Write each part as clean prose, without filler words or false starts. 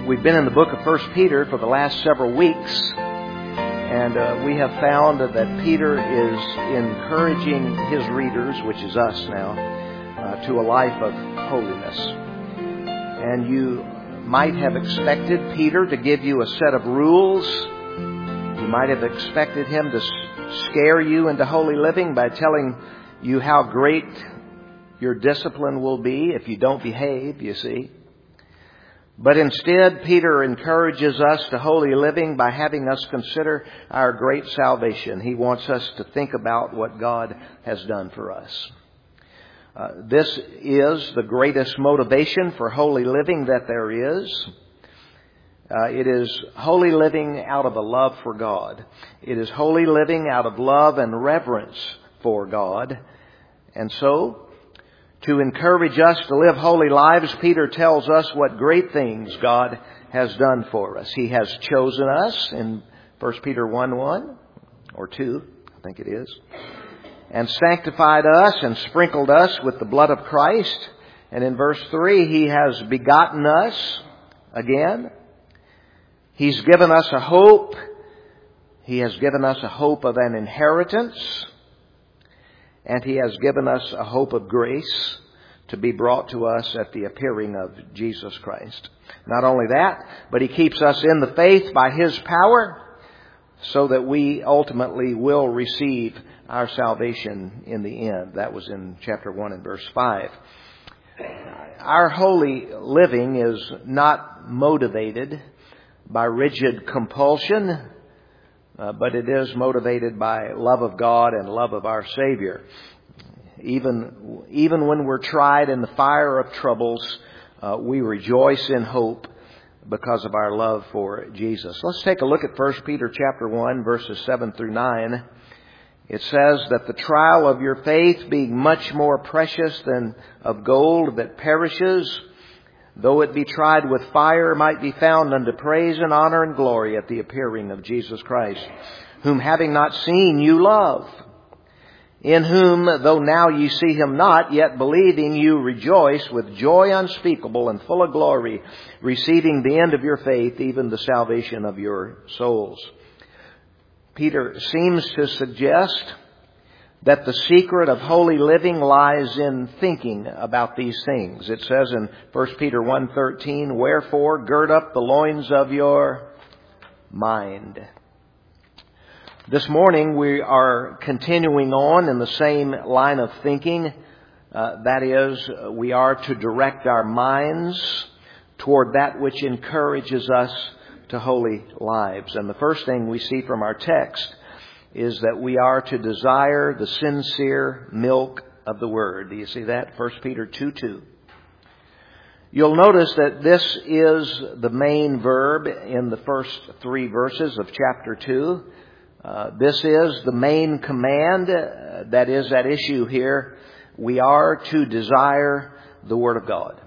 We've been in the book of 1 Peter for the last several weeks, and we have found that Peter is encouraging his readers, which is us now, to a life of holiness. And you might have expected Peter to give you a set of rules. You might have expected him to scare you into holy living by telling you how great your discipline will be if you don't behave, you see. But instead, Peter encourages us to holy living by having us consider our great salvation. He wants us to think about what God has done for us. This is the greatest motivation for holy living that there is. It is holy living out of a love for God. It is holy living out of love and reverence for God. And so, to encourage us to live holy lives, Peter tells us what great things God has done for us. He has chosen us in 1 Peter 1:1 or 2, I think it is, and sanctified us and sprinkled us with the blood of Christ. And in verse 3, He has begotten us again. He's given us a hope. He has given us a hope of an inheritance. And He has given us a hope of grace to be brought to us at the appearing of Jesus Christ. Not only that, but He keeps us in the faith by His power so that we ultimately will receive our salvation in the end. That was in chapter 1 and verse 5. Our holy living is not motivated by rigid compulsion, but it is motivated by love of God and love of our Savior. Even when we're tried in the fire of troubles, we rejoice in hope because of our love for Jesus. Let's take a look at 1 Peter chapter 1, verses 7 through 9. It says that the trial of your faith, being much more precious than of gold that perishes, though it be tried with fire, might be found unto praise and honor and glory at the appearing of Jesus Christ, whom having not seen you love, in whom, though now ye see Him not, yet believing you rejoice with joy unspeakable and full of glory, receiving the end of your faith, even the salvation of your souls. Peter seems to suggest that the secret of holy living lies in thinking about these things. It says in 1 Peter 1:13, wherefore gird up the loins of your mind. This morning we are continuing on in the same line of thinking. That is, we are to direct our minds toward that which encourages us to holy lives. And the first thing we see from our text is that we are to desire the sincere milk of the Word. Do you see that? 1 Peter 2:2. You'll notice that this is the main verb in the first 3 verses of chapter 2. This is the main command that is at issue here. We are to desire the Word of God.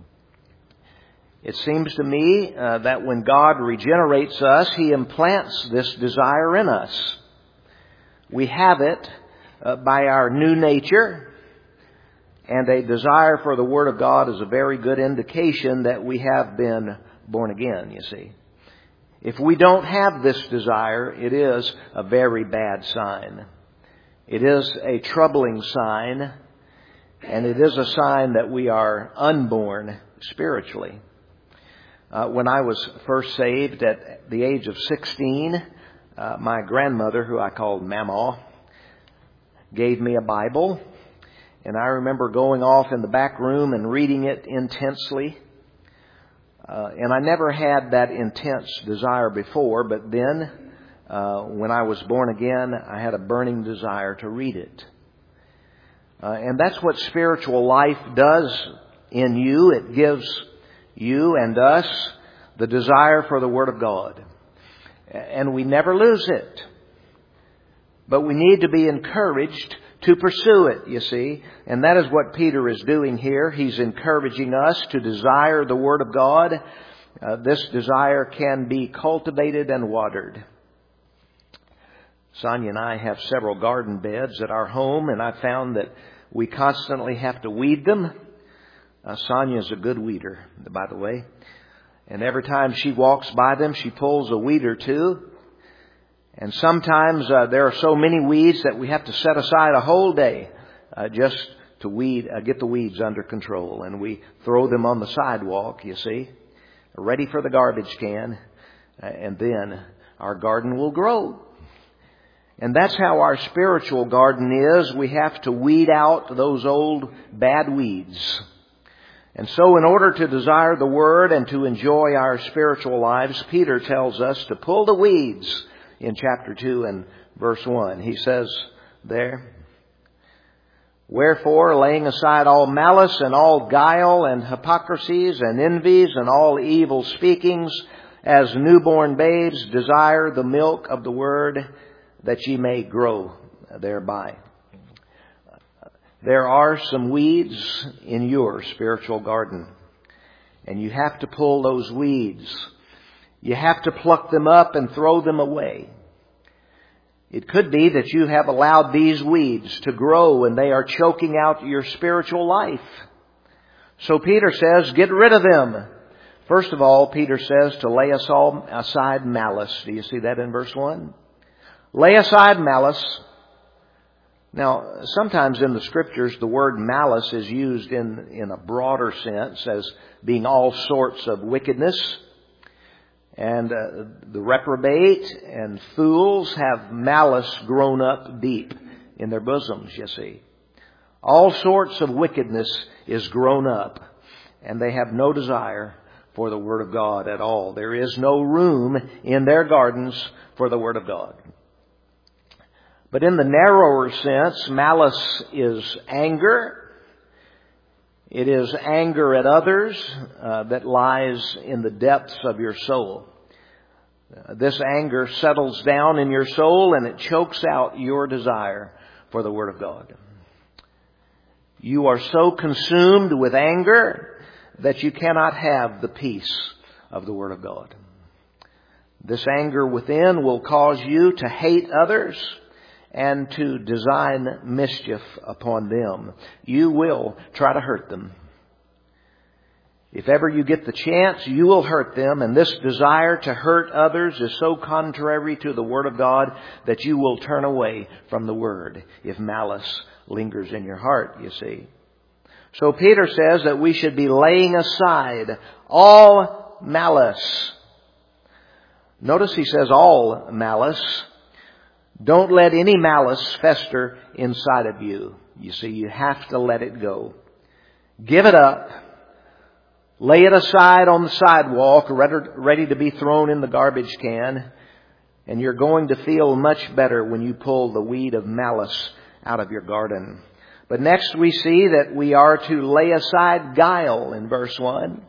It seems to me that when God regenerates us, He implants this desire in us. We have it by our new nature, and a desire for the Word of God is a very good indication that we have been born again, you see. If we don't have this desire, it is a very bad sign. It is a troubling sign, and it is a sign that we are unborn spiritually. When I was first saved at the age of 16, my grandmother, who I called Mama, gave me a Bible. And I remember going off in the back room and reading it intensely. And I never had that intense desire before, but then when I was born again, I had a burning desire to read it. And that's what spiritual life does in you. It gives you and us the desire for the Word of God. And we never lose it. But we need to be encouraged to pursue it, you see. And that is what Peter is doing here. He's encouraging us to desire the Word of God. This desire can be cultivated and watered. Sonia and I have several garden beds at our home, and I found that we constantly have to weed them. Sonia's a good weeder, by the way. And every time she walks by them, she pulls a weed or two. And sometimes there are so many weeds that we have to set aside a whole day just to get the weeds under control. And we throw them on the sidewalk, you see, ready for the garbage can. And then our garden will grow. And that's how our spiritual garden is. We have to weed out those old bad weeds. And so in order to desire the Word and to enjoy our spiritual lives, Peter tells us to pull the weeds in chapter 2 and verse 1. He says there, "Wherefore, laying aside all malice and all guile and hypocrisies and envies and all evil speakings, as newborn babes desire the milk of the Word, that ye may grow thereby." There are some weeds in your spiritual garden, and you have to pull those weeds. You have to pluck them up and throw them away. It could be that you have allowed these weeds to grow and they are choking out your spiritual life. So Peter says, get rid of them. First of all, Peter says to lay aside malice. Do you see that in verse 1? Lay aside malice. Now, sometimes in the Scriptures, the word malice is used in a broader sense as being all sorts of wickedness. And the reprobate and fools have malice grown up deep in their bosoms, you see. All sorts of wickedness is grown up, and they have no desire for the Word of God at all. There is no room in their gardens for the Word of God. But in the narrower sense, malice is anger. It is anger at others that lies in the depths of your soul. This anger settles down in your soul and it chokes out your desire for the Word of God. You are so consumed with anger that you cannot have the peace of the Word of God. This anger within will cause you to hate others and to design mischief upon them. You will try to hurt them. If ever you get the chance, you will hurt them. And this desire to hurt others is so contrary to the Word of God that you will turn away from the Word if malice lingers in your heart, you see. So Peter says that we should be laying aside all malice. Notice he says all malice. Don't let any malice fester inside of you. You see, you have to let it go. Give it up. Lay it aside on the sidewalk, ready to be thrown in the garbage can. And you're going to feel much better when you pull the weed of malice out of your garden. But next we see that we are to lay aside guile in verse 1.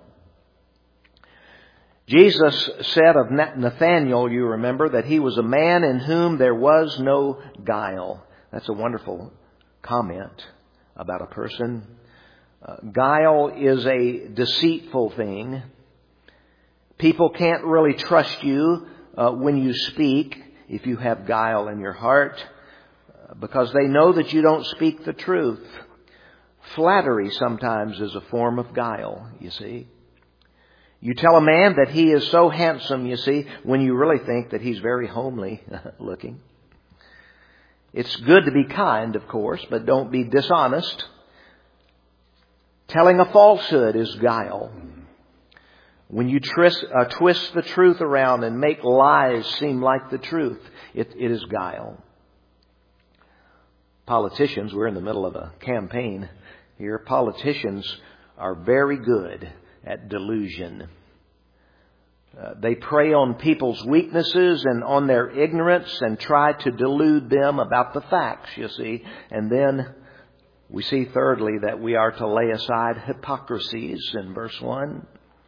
Jesus said of Nathanael, you remember, that he was a man in whom there was no guile. That's a wonderful comment about a person. Guile is a deceitful thing. People can't really trust you when you speak if you have guile in your heart because they know that you don't speak the truth. Flattery sometimes is a form of guile, you see. You tell a man that he is so handsome, you see, when you really think that he's very homely looking. It's good to be kind, of course, but don't be dishonest. Telling a falsehood is guile. When you twist the truth around and make lies seem like the truth, it is guile. Politicians, we're in the middle of a campaign here. Politicians are very good at delusion. They prey on people's weaknesses and on their ignorance and try to delude them about the facts, you see. And then we see thirdly that we are to lay aside hypocrisies in verse 1.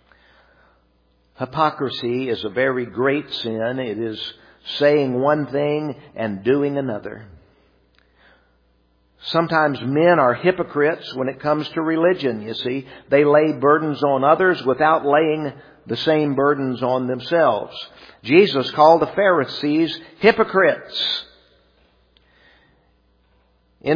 Hypocrisy is a very great sin. It is saying one thing and doing another. Sometimes men are hypocrites when it comes to religion, you see. They lay burdens on others without laying the same burdens on themselves. Jesus called the Pharisees hypocrites. In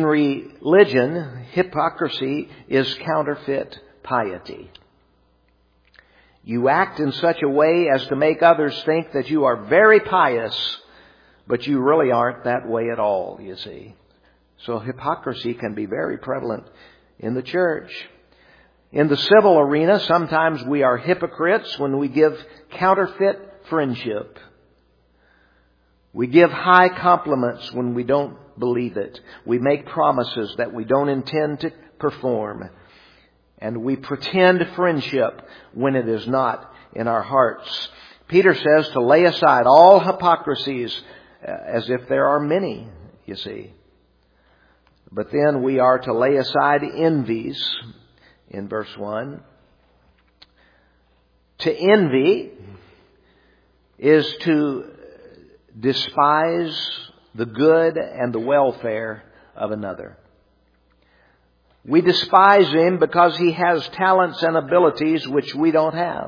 religion, hypocrisy is counterfeit piety. You act in such a way as to make others think that you are very pious, but you really aren't that way at all, you see. So hypocrisy can be very prevalent in the church. In the civil arena, sometimes we are hypocrites when we give counterfeit friendship. We give high compliments when we don't believe it. We make promises that we don't intend to perform. And we pretend friendship when it is not in our hearts. Peter says to lay aside all hypocrisies, as if there are many, you see. But then we are to lay aside envies in verse 1. To envy is to despise the good and the welfare of another. We despise him because he has talents and abilities which we don't have.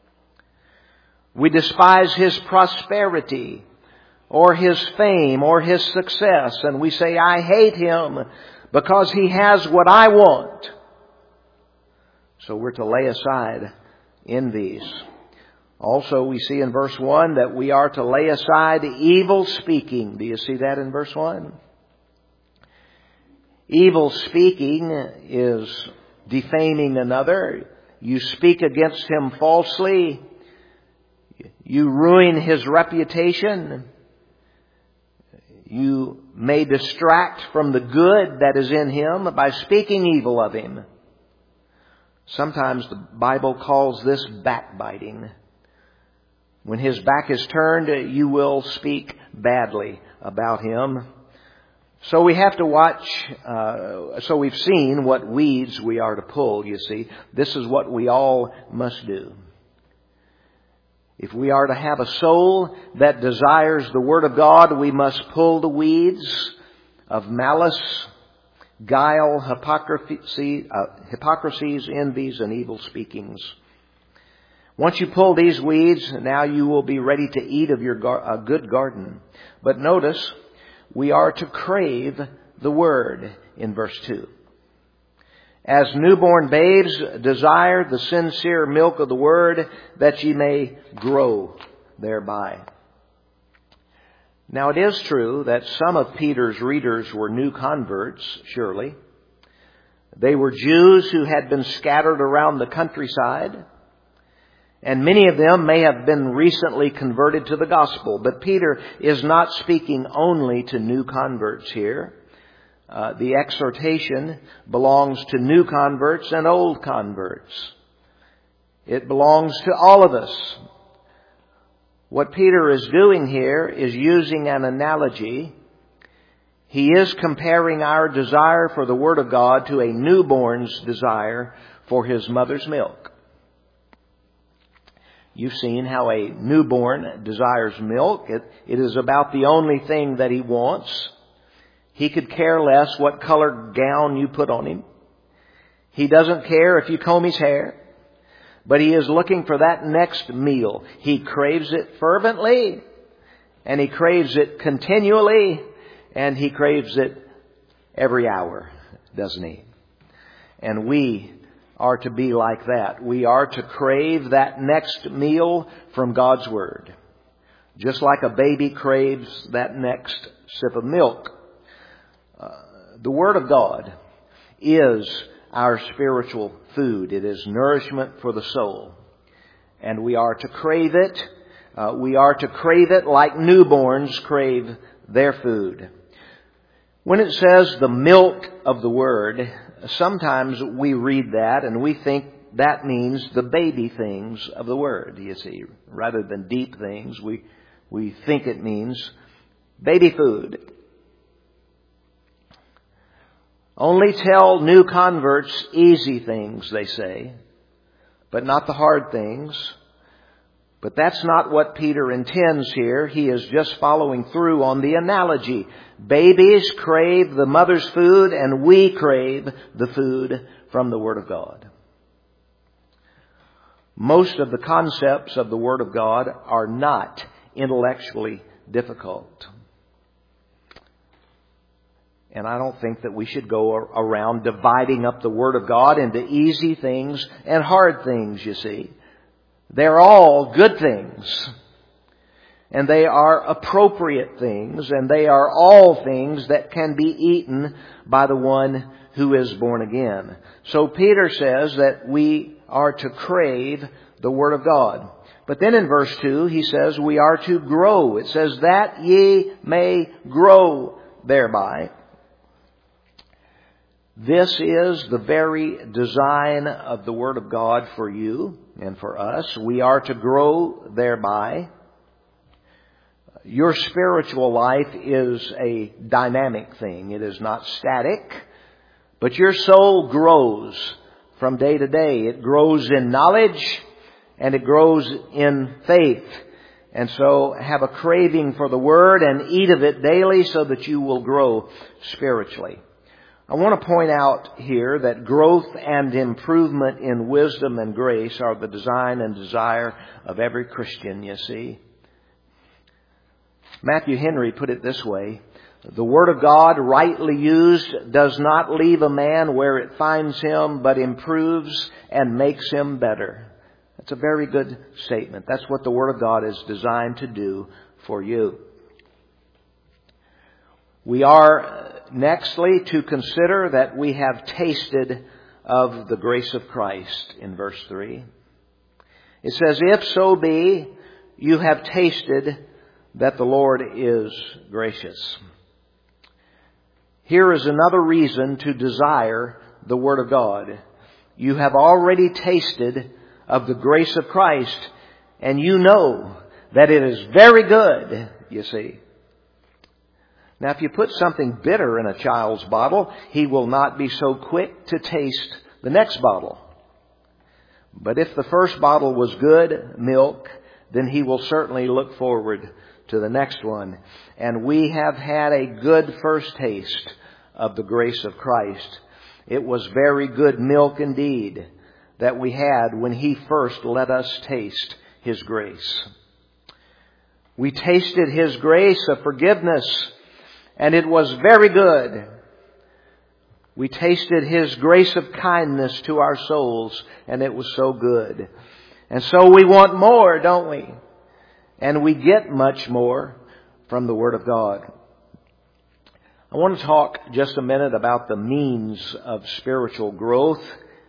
We despise his prosperity or his fame or his success, and we say, I hate him because he has what I want. So we're to lay aside envies. Also, we see in verse 1 that we are to lay aside evil speaking. Do you see that in verse 1? Evil speaking is defaming another. You speak against him falsely. You ruin his reputation. You may distract from the good that is in him by speaking evil of him. Sometimes the Bible calls this backbiting. When his back is turned, you will speak badly about him. So we have to watch, so we've seen what weeds we are to pull, you see. This is what we all must do. If we are to have a soul that desires the Word of God, we must pull the weeds of malice, guile, hypocrisies, envies, and evil speakings. Once you pull these weeds, now you will be ready to eat of your good garden. But notice, we are to crave the Word in verse 2. As newborn babes, desire the sincere milk of the Word, that ye may grow thereby. Now it is true that some of Peter's readers were new converts, surely. They were Jews who had been scattered around the countryside, and many of them may have been recently converted to the gospel. But Peter is not speaking only to new converts here. The exhortation belongs to new converts and old converts. It belongs to all of us. What Peter is doing here is using an analogy. He is comparing our desire for the Word of God to a newborn's desire for his mother's milk. You've seen how a newborn desires milk. It is about the only thing that he wants. He could care less what color gown you put on him. He doesn't care if you comb his hair. But he is looking for that next meal. He craves it fervently, and he craves it continually, and he craves it every hour, doesn't he? And we are to be like that. We are to crave that next meal from God's Word. Just like a baby craves that next sip of milk. The Word of God is our spiritual food. It is nourishment for the soul. And we are to crave it. We are to crave it like newborns crave their food. When it says the milk of the Word, sometimes we read that and we think that means the baby things of the Word, you see. Rather than deep things, we think it means baby food. Only tell new converts easy things, they say, but not the hard things. But that's not what Peter intends here. He is just following through on the analogy. Babies crave the mother's food, and we crave the food from the Word of God. Most of the concepts of the Word of God are not intellectually difficult. And I don't think that we should go around dividing up the Word of God into easy things and hard things, you see. They're all good things. And they are appropriate things. And they are all things that can be eaten by the one who is born again. So Peter says that we are to crave the Word of God. But then in verse 2, he says we are to grow. It says that ye may grow thereby. This is the very design of the Word of God for you and for us. We are to grow thereby. Your spiritual life is a dynamic thing. It is not static. But your soul grows from day to day. It grows in knowledge and it grows in faith. And so have a craving for the Word and eat of it daily so that you will grow spiritually. I want to point out here that growth and improvement in wisdom and grace are the design and desire of every Christian, you see. Matthew Henry put it this way: the Word of God, rightly used, does not leave a man where it finds him, but improves and makes him better. That's a very good statement. That's what the Word of God is designed to do for you. We are nextly to consider that we have tasted of the grace of Christ in verse 3. It says, if so be you have tasted that the Lord is gracious. Here is another reason to desire the Word of God. You have already tasted of the grace of Christ, and you know that it is very good, you see. Now, if you put something bitter in a child's bottle, he will not be so quick to taste the next bottle. But if the first bottle was good milk, then he will certainly look forward to the next one. And we have had a good first taste of the grace of Christ. It was very good milk indeed that we had when He first let us taste His grace. We tasted His grace of forgiveness, and it was very good. We tasted His grace of kindness to our souls, and it was so good. And so we want more, don't we? And we get much more from the Word of God. I want to talk just a minute about the means of spiritual growth.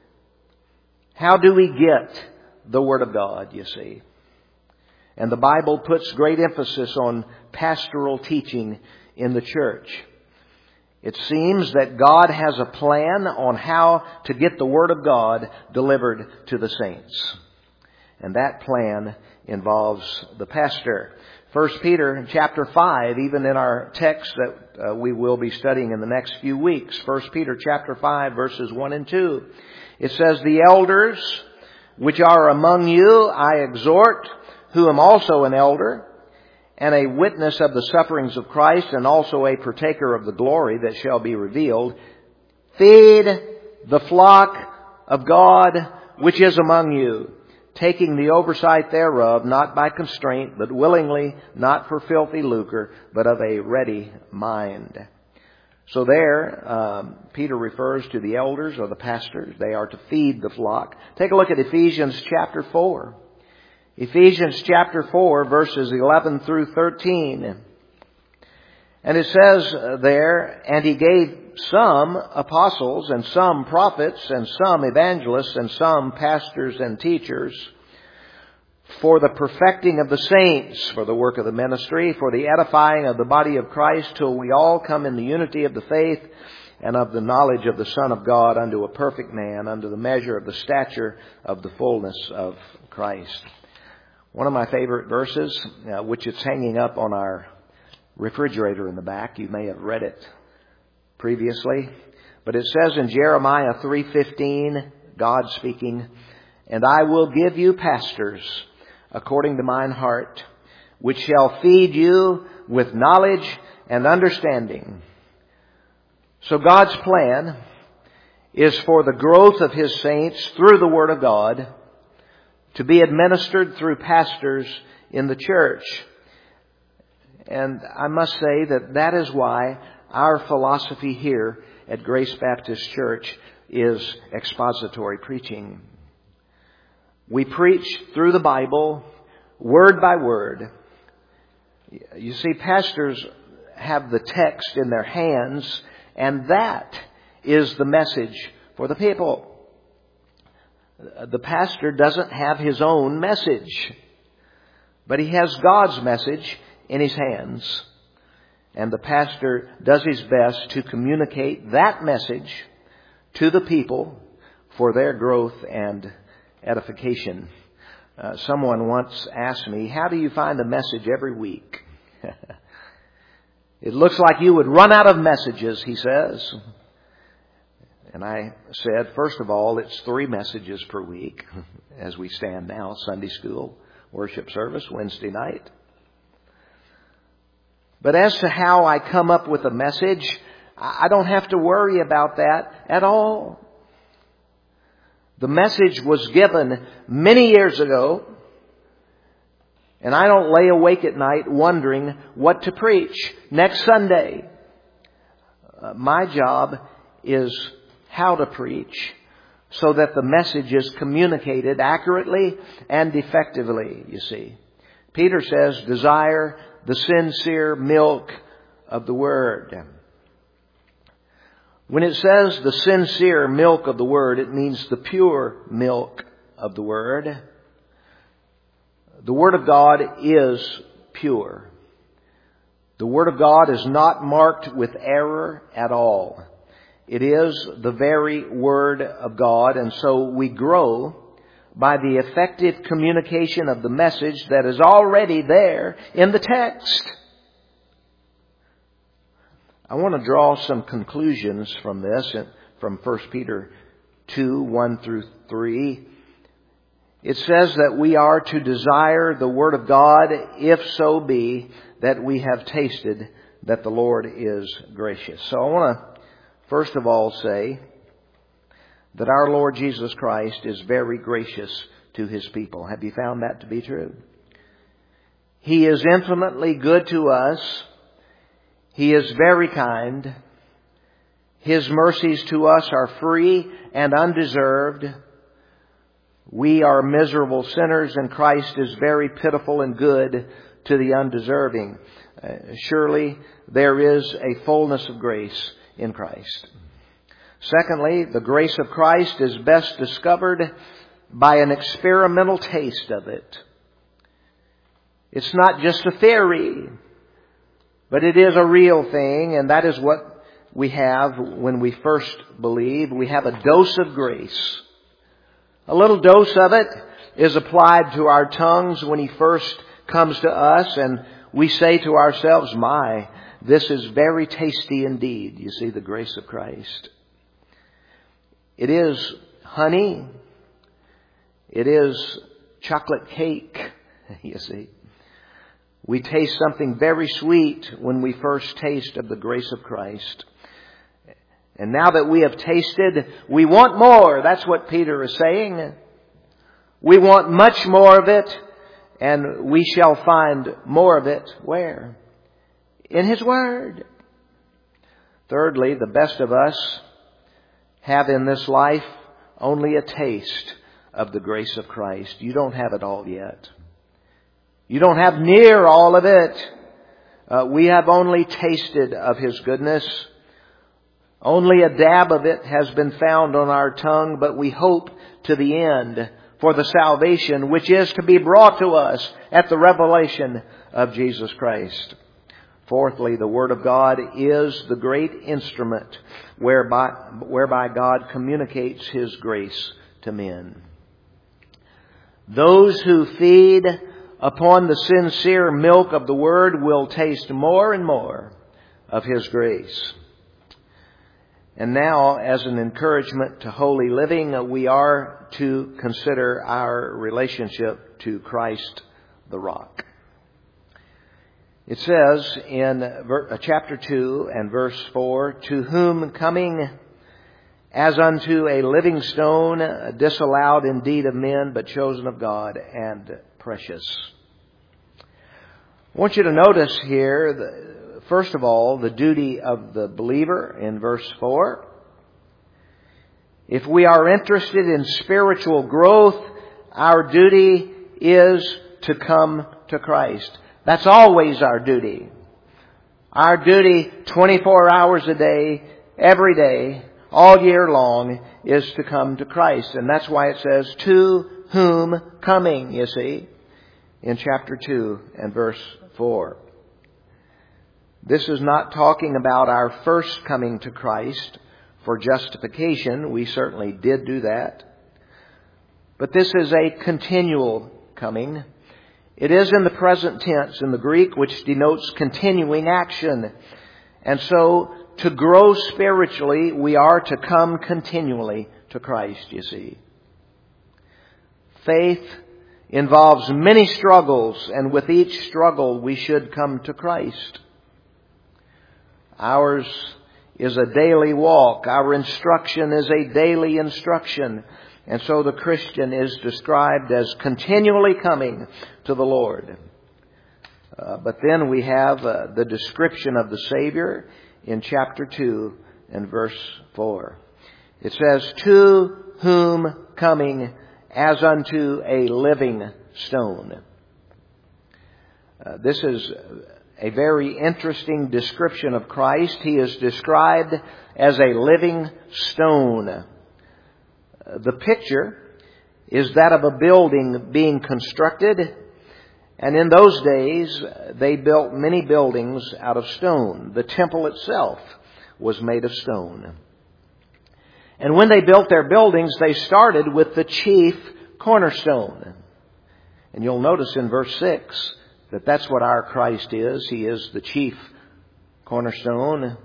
How do we get the Word of God, you see? And the Bible puts great emphasis on pastoral teaching in the church. It seems that God has a plan on how to get the Word of God delivered to the saints. And that plan involves the pastor. 1 Peter chapter 5, even in our text that we will be studying in the next few weeks. 1 Peter chapter 5, verses 1 and 2. It says, the elders which are among you I exhort, who am also an elder, and a witness of the sufferings of Christ, and also a partaker of the glory that shall be revealed. Feed the flock of God which is among you, taking the oversight thereof, not by constraint, but willingly, not for filthy lucre, but of a ready mind. So there, Peter refers to the elders or the pastors. They are to feed the flock. Take a look at Ephesians chapter 4. Ephesians chapter 4, verses 11 through 13. And it says there, and He gave some apostles, and some prophets, and some evangelists, and some pastors and teachers, for the perfecting of the saints, for the work of the ministry, for the edifying of the body of Christ, till we all come in the unity of the faith and of the knowledge of the Son of God, unto a perfect man, unto the measure of the stature of the fullness of Christ. One of my favorite verses, which is hanging up on our refrigerator in the back. You may have read it previously. But it says in Jeremiah 3:15, God speaking, and I will give you pastors according to mine heart, which shall feed you with knowledge and understanding. So God's plan is for the growth of His saints through the Word of God to be administered through pastors in the church. And I must say that is why our philosophy here at Grace Baptist Church is expository preaching. We preach through the Bible, word by word. You see, pastors have the text in their hands, and that is the message for the people. The pastor doesn't have his own message, but he has God's message in his hands. And the pastor does his best to communicate that message to the people for their growth and edification. Someone once asked me, how do you find a message every week? It looks like you would run out of messages, he says. And I said, first of all, it's 3 messages per week as we stand now. Sunday school, worship service, Wednesday night. But as to how I come up with a message, I don't have to worry about that at all. The message was given many years ago, and I don't lay awake at night wondering what to preach next Sunday. My job is how to preach so that the message is communicated accurately and effectively, you see. Peter says, desire the sincere milk of the Word. When it says the sincere milk of the Word, it means the pure milk of the Word. The Word of God is pure. The Word of God is not marked with error at all. It is the very Word of God, and so we grow by the effective communication of the message that is already there in the text. I want to draw some conclusions from this, from 1 Peter 2, 1 through 3. It says that we are to desire the Word of God, if so be that we have tasted that the Lord is gracious. So I want to first of all say that our Lord Jesus Christ is very gracious to His people. Have you found that to be true? He is infinitely good to us. He is very kind. His mercies to us are free and undeserved. We are miserable sinners, and Christ is very pitiful and good to the undeserving. Surely there is a fullness of grace in Christ. Secondly, the grace of Christ is best discovered by an experimental taste of it. It's not just a theory, but it is a real thing, and that is what we have when we first believe. We have a dose of grace. A little dose of it is applied to our tongues when He first comes to us, and we say to ourselves, my, this is very tasty indeed. You see, the grace of Christ. It is honey. It is chocolate cake, you see. We taste something very sweet when we first taste of the grace of Christ. And now that we have tasted, we want more. That's what Peter is saying. We want much more of it, and we shall find more of it. Where? In His Word. Thirdly, the best of us have in this life only a taste of the grace of Christ. You don't have it all yet. You don't have near all of it. We have only tasted of His goodness. Only a dab of it has been found on our tongue, but we hope to the end for the salvation which is to be brought to us at the revelation of Jesus Christ. Fourthly, the Word of God is the great instrument whereby God communicates His grace to men. Those who feed upon the sincere milk of the Word will taste more and more of His grace. And now, as an encouragement to holy living, we are to consider our relationship to Christ the Rock. It says in chapter 2 and verse 4, to whom coming as unto a living stone, disallowed indeed of men, but chosen of God and precious. I want you to notice here, first of all, the duty of the believer in verse 4. If we are interested in spiritual growth, our duty is to come to Christ. That's always our duty. Our duty 24 hours a day, every day, all year long, is to come to Christ. And that's why it says, to whom coming, you see, in chapter 2 and verse 4. This is not talking about our first coming to Christ for justification. We certainly did do that. But this is a continual coming. It is in the present tense in the Greek, which denotes continuing action. And so, to grow spiritually, we are to come continually to Christ, you see. Faith involves many struggles, and with each struggle, we should come to Christ. Ours is a daily walk. Our instruction is a daily instruction. And so the Christian is described as continually coming to the Lord. But then we have the description of the Savior in chapter 2 and verse 4. It says, to whom coming as unto a living stone. This is a very interesting description of Christ. He is described as a living stone. The picture is that of a building being constructed, and in those days they built many buildings out of stone. The temple itself was made of stone. And when they built their buildings, they started with the chief cornerstone. And you'll notice in verse 6 that that's what our Christ is. He is the chief cornerstone.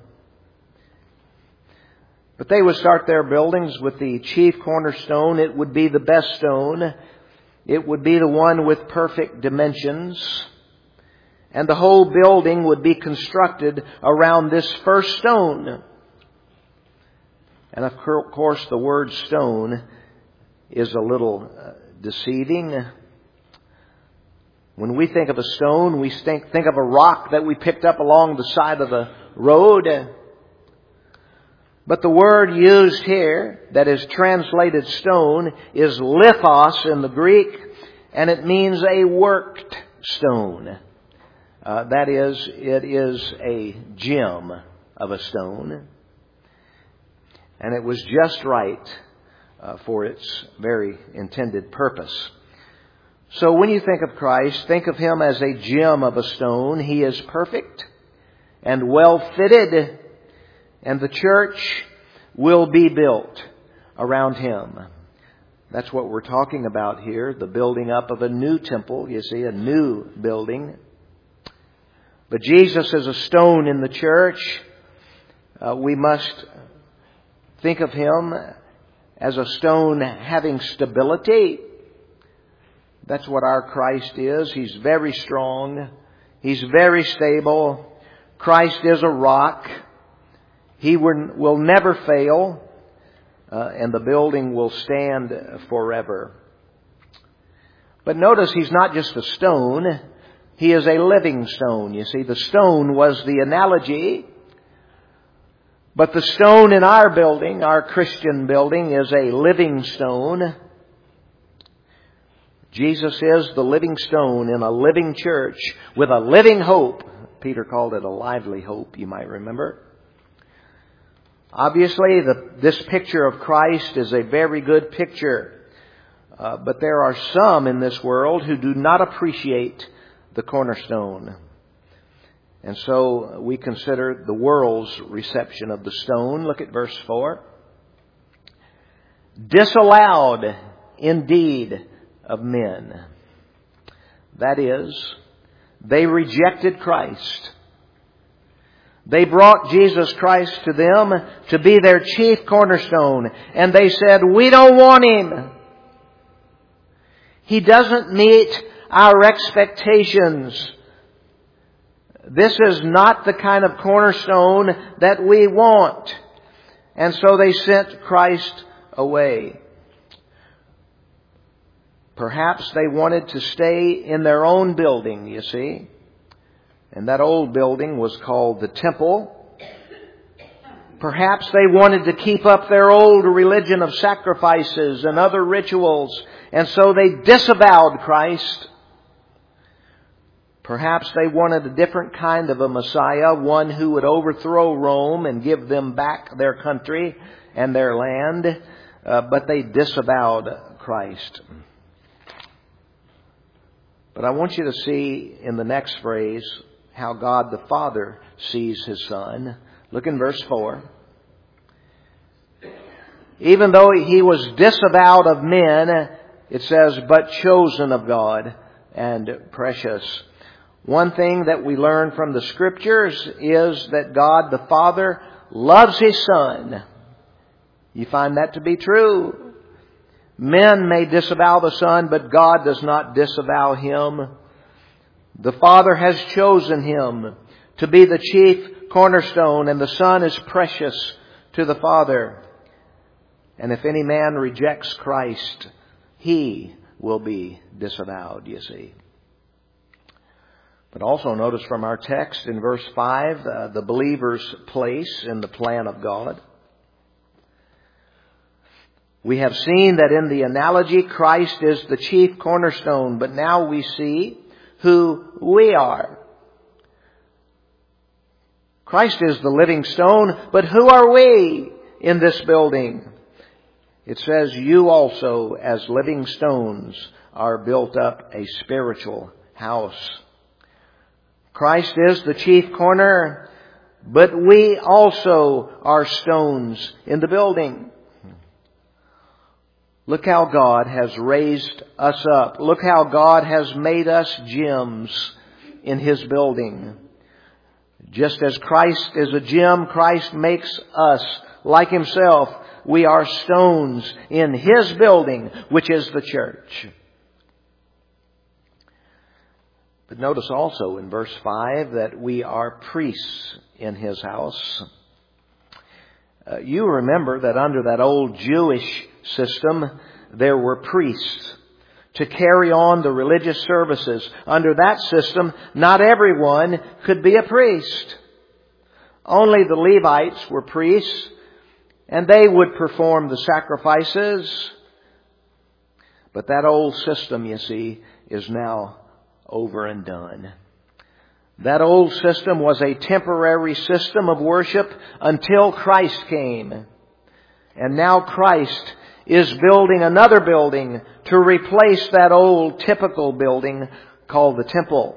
But they would start their buildings with the chief cornerstone. It would be the best stone. It would be the one with perfect dimensions. And the whole building would be constructed around this first stone. And of course, the word stone is a little deceiving. When we think of a stone, we think of a rock that we picked up along the side of the road. But the word used here, that is translated stone, is lithos in the Greek, and it means a worked stone. That is, it is a gem of a stone. And it was just right for its very intended purpose. So when you think of Christ, think of Him as a gem of a stone. He is perfect and well fitted, and the church will be built around Him. That's what we're talking about here, the building up of a new temple, you see, a new building. But Jesus is a stone in the church. We must think of Him as a stone having stability. That's what our Christ is. He's very strong. He's very stable. Christ is a rock. He will never fail. And the building will stand forever. But notice He's not just a stone. He is a living stone. You see, the stone was the analogy. But the stone in our building, our Christian building, is a living stone. Jesus is the living stone in a living church with a living hope. Peter called it a lively hope, you might remember. Obviously, this picture of Christ is a very good picture. But there are some in this world who do not appreciate the cornerstone. And so we consider the world's reception of the stone. Look at verse 4. Disallowed indeed of men. That is, they rejected Christ. They brought Jesus Christ to them to be their chief cornerstone. And they said, we don't want Him. He doesn't meet our expectations. This is not the kind of cornerstone that we want. And so they sent Christ away. Perhaps they wanted to stay in their own building, you see. And that old building was called the temple. Perhaps they wanted to keep up their old religion of sacrifices and other rituals And so they disavowed Christ. Perhaps they wanted a different kind of a Messiah, one who would overthrow Rome and give them back their country and their land. But they disavowed Christ. But I want you to see in the next phrase how God the Father sees His Son. Look in verse 4. Even though He was disavowed of men, it says, but chosen of God and precious. One thing that we learn from the Scriptures is that God the Father loves His Son. You find that to be true. Men may disavow the Son, but God does not disavow Him. The Father has chosen Him to be the chief cornerstone, and the Son is precious to the Father. And if any man rejects Christ, he will be disavowed, you see. But also notice from our text in verse 5, the believer's place in the plan of God. We have seen that in the analogy, Christ is the chief cornerstone, but now we see who we are. Christ is the living stone, but who are we in this building? It says, you also, as living stones, are built up a spiritual house. Christ is the chief corner, but we also are stones in the building. Look how God has raised us up. Look how God has made us gems in His building. Just as Christ is a gem, Christ makes us like Himself. We are stones in His building, which is the church. But notice also in verse 5 that we are priests in His house. You remember that under that old Jewish system, there were priests to carry on the religious services. Under that system, not everyone could be a priest. Only the Levites were priests, and they would perform the sacrifices. But that old system, you see, is now over and done. That old system was a temporary system of worship until Christ came. And now Christ is building another building to replace that old typical building called the temple.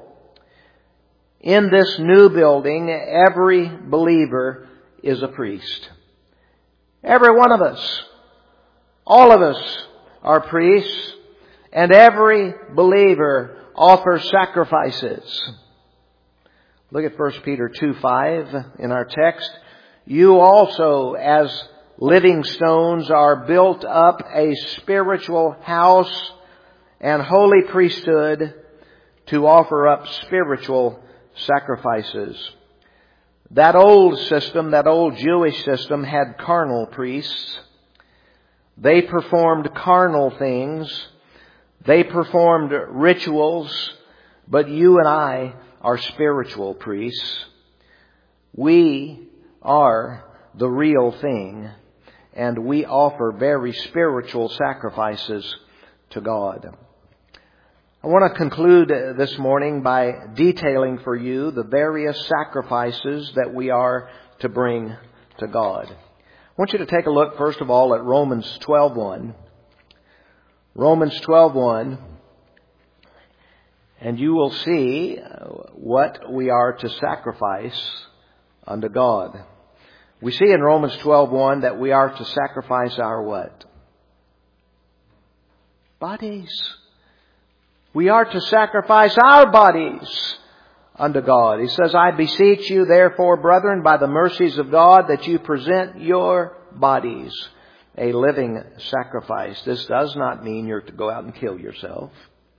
In this new building, every believer is a priest. Every one of us, all of us are priests, and every believer offers sacrifices. Look at 1 Peter 2:5 in our text. You also, as living stones, are built up a spiritual house and holy priesthood to offer up spiritual sacrifices. That old system, that old Jewish system, had carnal priests. They performed carnal things. They performed rituals. But you and I are spiritual priests. We are the real thing, and we offer very spiritual sacrifices to God. I want to conclude this morning by detailing for you the various sacrifices that we are to bring to God. I want you to take a look, first of all, at Romans 12:1. Romans 12:1. And you will see what we are to sacrifice unto God. We see in Romans 12:1 that we are to sacrifice our what? Bodies. We are to sacrifice our bodies unto God. He says, I beseech you, therefore, brethren, by the mercies of God, that you present your bodies a living sacrifice. This does not mean you're to go out and kill yourself,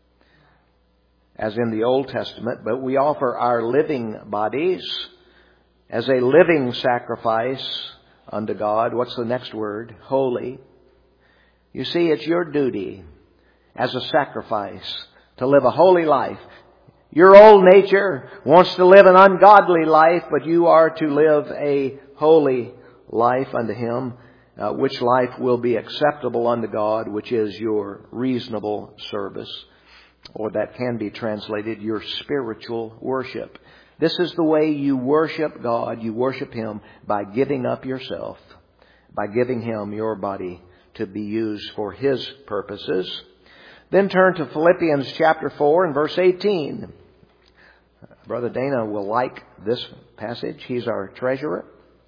as in the Old Testament, but we offer our living bodies as a living sacrifice unto God. What's the next word? Holy. You see, it's your duty as a sacrifice to live a holy life. Your old nature wants to live an ungodly life, but you are to live a holy life unto Him. which life will be acceptable unto God, which is your reasonable service. Or that can be translated, your spiritual worship. This is the way you worship God. You worship Him by giving up yourself, by giving Him your body to be used for His purposes. Then turn to Philippians chapter 4 and verse 18. Brother Dana will like this passage. He's our treasurer.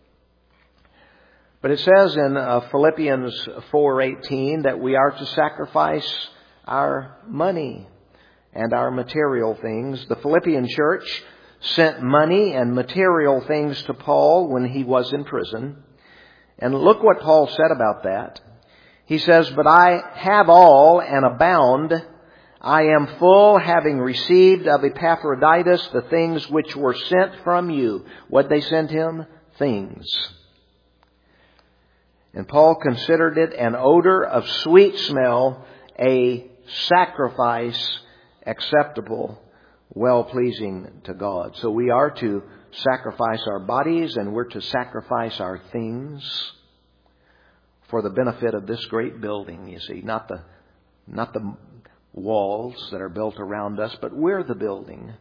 But it says in Philippians 4:18 that we are to sacrifice our money and our material things. The Philippian church sent money and material things to Paul when he was in prison. And look what Paul said about that. He says, "But I have all and abound. I am full, having received of Epaphroditus the things which were sent from you." What'd they send him? Things. And Paul considered it an odor of sweet smell, a sacrifice acceptable, well-pleasing to God. So we are to sacrifice our bodies and we're to sacrifice our things for the benefit of this great building, you see. Not the walls that are built around us, but we're the building.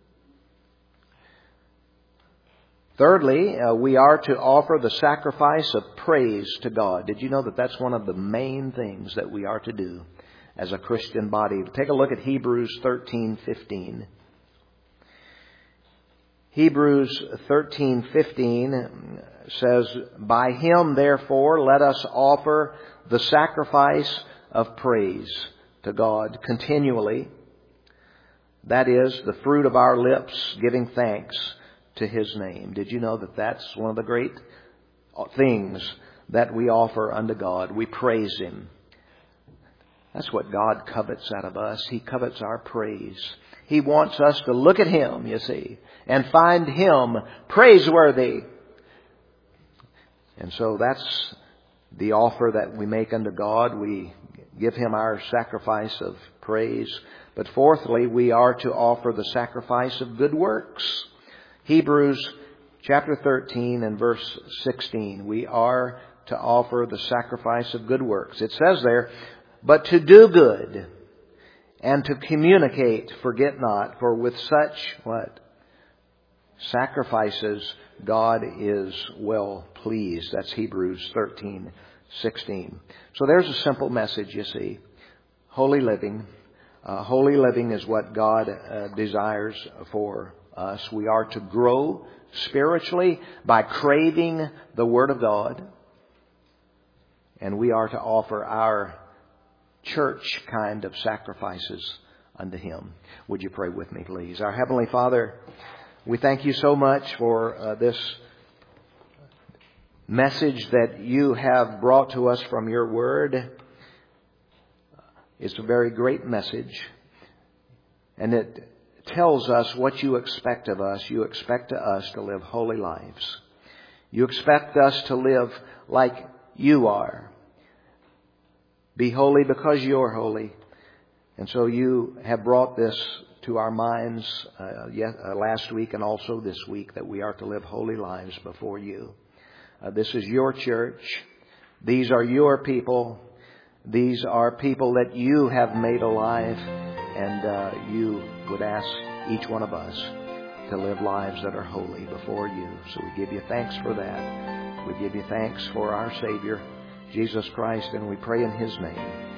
Thirdly, we are to offer the sacrifice of praise to God. Did you know that that's one of the main things that we are to do as a Christian body? Take a look at Hebrews 13:15. Hebrews 13:15 says, "By Him, therefore, let us offer the sacrifice of praise to God continually. That is, the fruit of our lips, giving thanks to His name." Did you know that that's one of the great things that we offer unto God? We praise Him. That's what God covets out of us. He covets our praise. He wants us to look at Him, you see, and find Him praiseworthy. And so that's the offer that we make unto God. We give Him our sacrifice of praise. But fourthly, we are to offer the sacrifice of good works. Hebrews chapter 13 and verse 16. We are to offer the sacrifice of good works. It says there, "But to do good and to communicate, forget not, for with such," what? "Sacrifices, God is well pleased." That's Hebrews 13:16. So there's a simple message, you see. Holy living. Holy living is what God desires for us. We are to grow spiritually by craving the Word of God. And we are to offer our church kind of sacrifices unto Him. Would you pray with me, please? Our Heavenly Father, we thank You so much for this message that You have brought to us from Your Word. It's a very great message. And it tells us what You expect of us. You expect us to live holy lives. You expect us to live like You are. Be holy because You're holy. And so You have brought this to our minds last week and also this week, that we are to live holy lives before You. This is Your church. These are Your people. These are people that You have made alive. And You would ask each one of us to live lives that are holy before You. So we give You thanks for that. We give You thanks for our Savior, Jesus Christ, and we pray in His name.